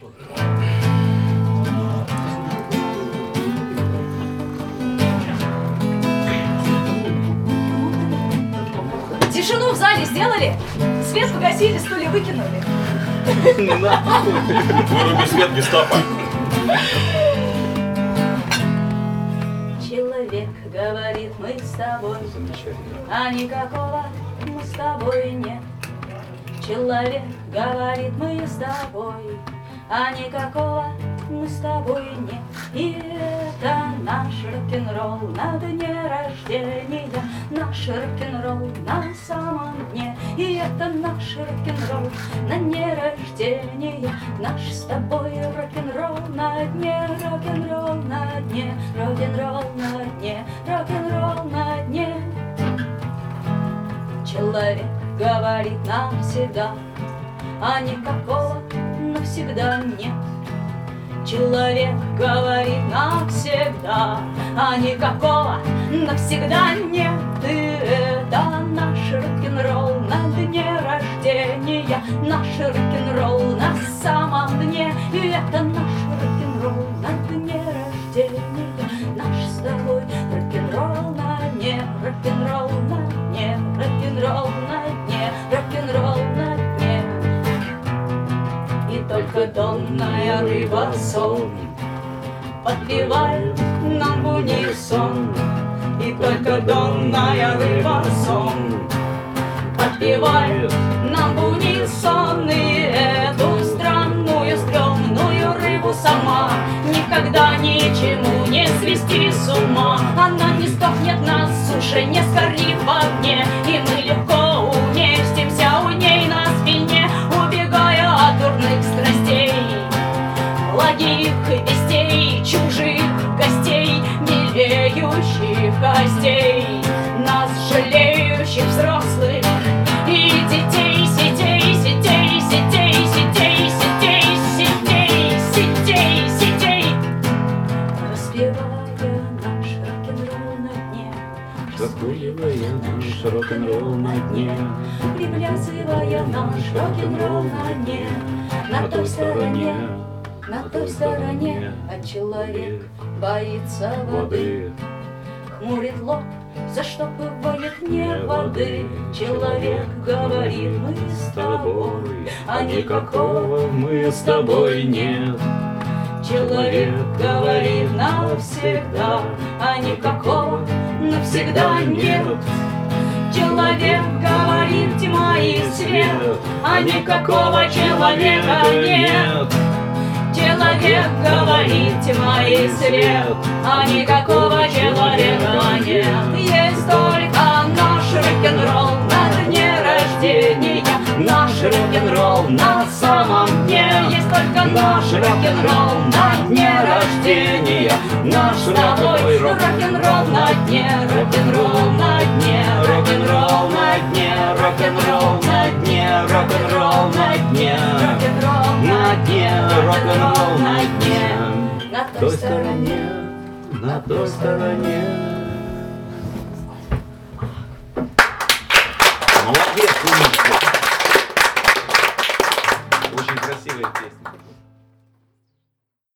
Тишину в зале сделали, свет погасили, стулья выкинули. Не надо. Выруби свет, гестапо. Человек говорит, мы с тобой, а никакого мы с тобой нет. Человек говорит, мы с тобой, а никакого мы с тобой нет. И это наш рок-н-ролл на дне рождения, наш рок-н-ролл на самом дне. И это наш рок-н-ролл на дне рождения, наш с тобой рок-н-ролл на дне, рок-н-ролл на дне, рок-н-ролл на дне, рок-н-ролл на дне. Человек говорит навсегда, а никакого навсегда нет. Человек говорит навсегда, а никакого навсегда нет. И это наш рок-н-ролл на дне рождения, наш рок-н-ролл на самом дне. И это наш рок-н-ролл на дне рождения, наш с тобой рок-н-ролл на дне, рок-н-ролл на дне, рок-н-ролл на дне, рок-н-ролл на дне. И только донная рыба сон подпевает нам в унисон. И только донная рыба сон подпевает нам в унисон. И эту странную, стрёмную рыбу сама никогда ничему не свести с ума. Она не стохнет на суше, не сгорит в огне, и мы легко уместимся у ней на спине, убегая от дурных страстей, благих вестей, чужих гостей, милеющих гостей, нас жалеющих взрослых и детей, сетей, сетей, сетей, сетей, сетей, сетей, сетей, сетей. Распевая наш рок-н-ролл на дне, Распуливая наш рок-н-ролл на дне, приплясывая наш рок-н-ролл на дне, на той стороне, а человек боится воды, хмурит лоб, заштопывает не воды. Человек говорит, мы с тобой, а никакого мы с тобой нет. Человек говорит навсегда, а никакого навсегда нет. Человек говорит тьма и свет, а никакого человека нет. Человек говорит тьма и свет, а никакого человека нет. Есть только наш рок-н-ролл на дне рождения, наш рок-н-ролл на самом дне. Есть только наш рок-н-ролл на дне рождения, наш с тобой рок-н-ролл на дне, рок-н-ролл на дне, рок-н-ролл на дне, рок-н-ролл на дне, рок-н-ролл на дне, рок-н-ролл на дне, рок-н-ролл на дне. На той стороне, на той стороне. Молодец, умничка.